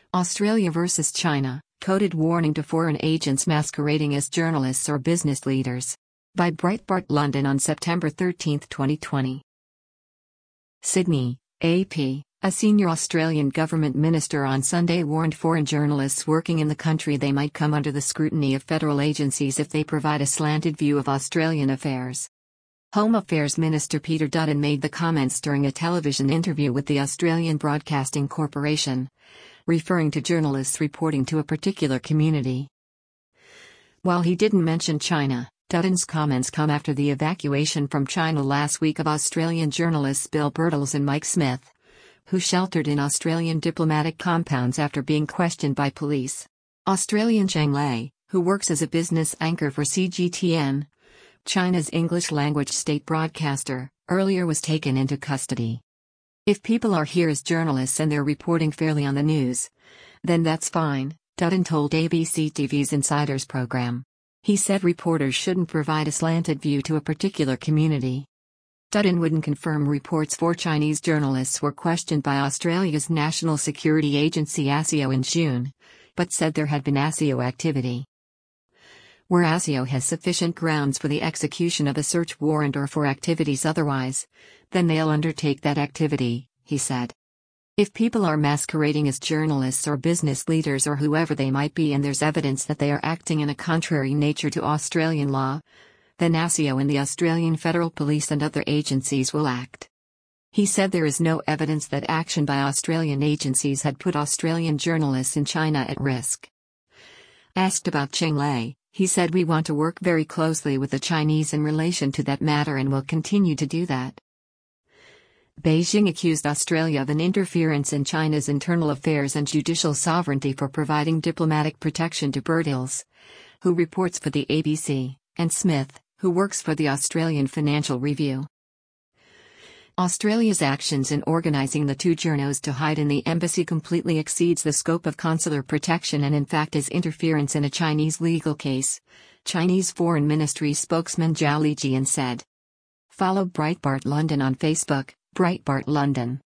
Australia versus China, coded warning to foreign agents masquerading as journalists or business leaders. By Breitbart London on September 13, 2020. Sydney, AP. A senior Australian government minister on Sunday warned foreign journalists working in the country they might come under the scrutiny of federal agencies if they provide a slanted view of Australian affairs. Home Affairs Minister Peter Dutton made the comments during a television interview with the Australian Broadcasting Corporation, referring to journalists reporting to a particular community. While he didn't mention China, Dutton's comments come after the evacuation from China last week of Australian journalists Bill Birtles and Mike Smith, who sheltered in Australian diplomatic compounds after being questioned by police. Australian Cheng Lei, who works as a business anchor for CGTN, China's English-language state broadcaster, earlier was taken into custody. If people are here as journalists and they're reporting fairly on the news, then that's fine, Dutton told ABC TV's Insiders program. He said reporters shouldn't provide a slanted view to a particular community. Dutton wouldn't confirm reports four Chinese journalists were questioned by Australia's National Security Agency ASIO in June, but said there had been ASIO activity. Where ASIO has sufficient grounds for the execution of a search warrant or for activities otherwise, then they'll undertake that activity, he said. If people are masquerading as journalists or business leaders or whoever they might be and there's evidence that they are acting in a contrary nature to Australian law, then ASIO and the Australian Federal Police and other agencies will act. He said there is no evidence that action by Australian agencies had put Australian journalists in China at risk. Asked about Cheng Lei, he said we want to work very closely with the Chinese in relation to that matter and will continue to do that. Beijing accused Australia of an interference in China's internal affairs and judicial sovereignty for providing diplomatic protection to Birtles, who reports for the ABC, and Smith, who works for the Australian Financial Review. Australia's actions in organising the two journos to hide in the embassy completely exceeds the scope of consular protection and in fact is interference in a Chinese legal case, Chinese Foreign Ministry spokesman Zhao Lijian said. Follow Breitbart London on Facebook, Breitbart London.